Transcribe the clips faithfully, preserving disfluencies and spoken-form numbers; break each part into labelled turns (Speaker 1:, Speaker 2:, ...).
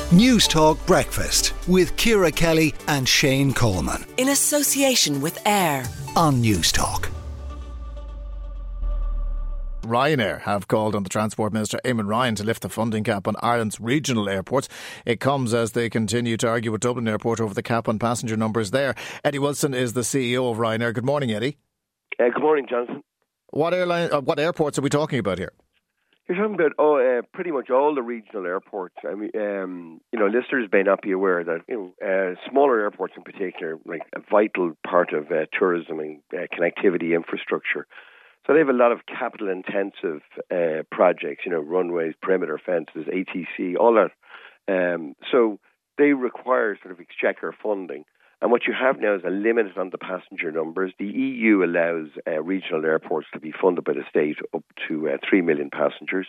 Speaker 1: News Talk Breakfast with Ciara Kelly and Shane Coleman.
Speaker 2: In association with AIR
Speaker 1: on News Talk.
Speaker 3: Ryanair have called on the Transport Minister Eamon Ryan to lift the funding cap on Ireland's regional airports. It comes as they continue to argue with Dublin Airport over the cap on passenger numbers there. Eddie Wilson is the C E O of Ryanair. Good morning, Eddie.
Speaker 4: Uh, good morning, Jonathan.
Speaker 3: What airline? Uh, what airports are we talking about here?
Speaker 4: You're talking about oh, uh, pretty much all the regional airports. I mean, um, you know, listeners may not be aware that you know uh, smaller airports in particular, like a vital part of uh, tourism and uh, connectivity infrastructure. So they have a lot of capital-intensive uh, projects, you know, runways, perimeter fences, A T C, all that. Um, so they require sort of exchequer funding. And what you have now is a limit on the passenger numbers. The E U allows uh, regional airports to be funded by the state up to uh, three million passengers.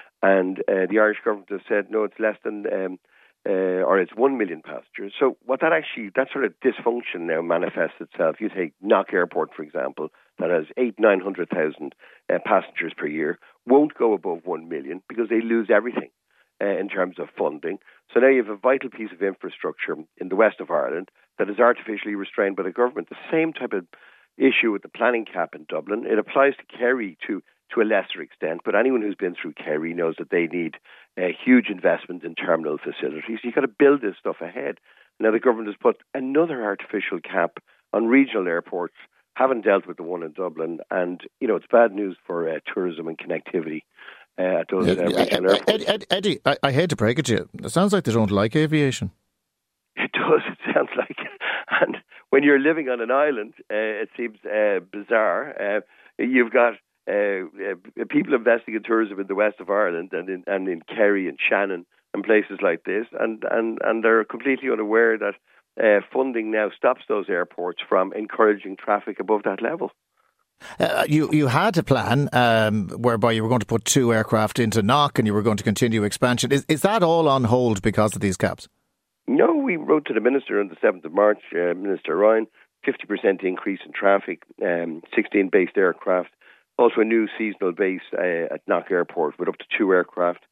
Speaker 4: And uh, the Irish government has said, no, it's less than, um, uh, or it's one million passengers. So what that actually, that sort of dysfunction now manifests itself. You take Knock Airport, for example, that has eight, nine hundred thousand uh, passengers per year, won't go above one million because they lose everything uh, in terms of funding. So now you have a vital piece of infrastructure in the west of Ireland that is artificially restrained by the government. The same type of issue with the planning cap in Dublin. It applies to Kerry to, to a lesser extent, but anyone who's been through Kerry knows that they need a uh, huge investment in terminal facilities. You've got to build this stuff ahead. Now the government has put another artificial cap on regional airports, haven't dealt with the one in Dublin, and you know it's bad news for uh, tourism and connectivity uh, at those uh, regional airports.
Speaker 3: Ed, Ed, Eddie, I, I hate to break it to you. It sounds like they don't like aviation.
Speaker 4: It does. It sounds like it. And when you're living on an island, uh, it seems uh, bizarre. Uh, you've got uh, uh, people investing in tourism in the west of Ireland and in, and in Kerry and Shannon and places like this, and, and, and they're completely unaware that uh, funding now stops those airports from encouraging traffic above that level.
Speaker 3: Uh, you you had a plan um, whereby you were going to put two aircraft into Knock and you were going to continue expansion. Is, is that all on hold because of these caps?
Speaker 4: No, we wrote to the Minister on the seventh of March, uh, Minister Ryan, fifty percent increase in traffic, um, sixteen based aircraft, also a new seasonal base uh, at Knock Airport with up to two aircraft,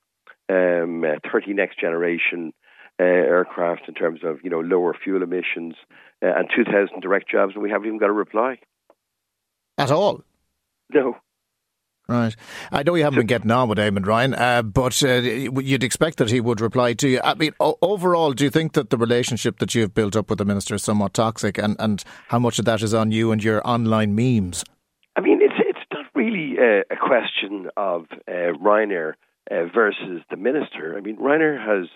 Speaker 4: um, uh, thirty next generation uh, aircraft in terms of you know lower fuel emissions, uh, and two thousand direct jobs, and we haven't even got a reply.
Speaker 3: At all?
Speaker 4: No.
Speaker 3: Right. I know you haven't been getting on with Eamon Ryan, uh, but uh, you'd expect that he would reply to you. I mean, o- overall, do you think that the relationship that you've built up with the Minister is somewhat toxic, and, and how much of that is on you and your online memes?
Speaker 4: I mean, it's it's not really uh, a question of uh, Ryanair uh, versus the Minister. I mean, Ryanair has,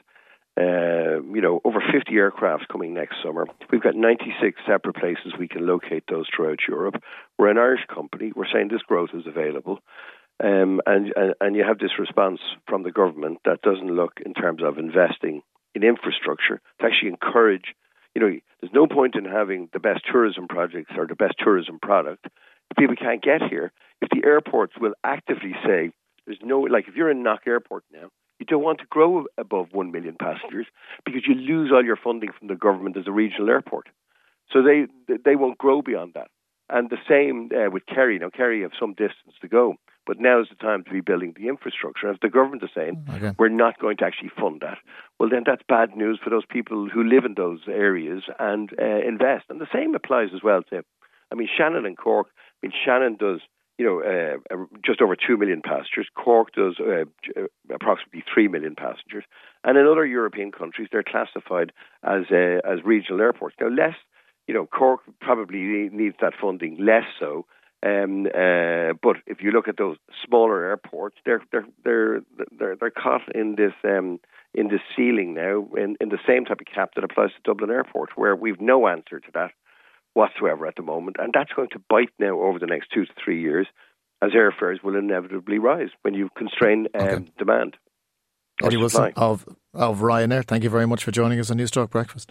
Speaker 4: uh, you know, over fifty aircraft coming next summer. We've got ninety-six separate places we can locate those throughout Europe. We're an Irish company. We're saying this growth is available. Um, and, and, and you have this response from the government that doesn't look in terms of investing in infrastructure to actually encourage, you know, there's no point in having the best tourism projects or the best tourism product if people can't get here. If the airports will actively say, there's no, like if you're in Knock Airport now, you don't want to grow above one million passengers because you lose all your funding from the government as a regional airport. So they they won't grow beyond that. And the same uh, with Kerry. Now, Kerry have some distance to go, but now is the time to be building the infrastructure. And if the government is saying, okay, we're not going to actually fund that, well, then that's bad news for those people who live in those areas and uh, invest. And the same applies as well to, I mean, Shannon and Cork. I mean, Shannon does, you know, uh, just over two million passengers. Cork does uh, approximately three million passengers. And in other European countries, they're classified as uh, as regional airports. Now, less, you know, Cork probably needs that funding less so. Um, uh, but if you look at those smaller airports, they're they're they're they're, they're caught in this um, in this ceiling now, in, in the same type of cap that applies to Dublin Airport, where we've no answer to that whatsoever at the moment, and that's going to bite now over the next two to three years, as airfares will inevitably rise when you constrain um, okay. demand.
Speaker 3: Eddie Wilson of of Ryanair, thank you very much for joining us on News Talk Breakfast.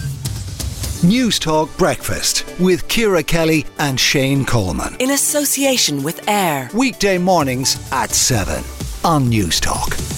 Speaker 1: News Talk Breakfast with Ciara Kelly and Shane Coleman.
Speaker 2: In association with AIR.
Speaker 1: Weekday mornings at seven on News Talk.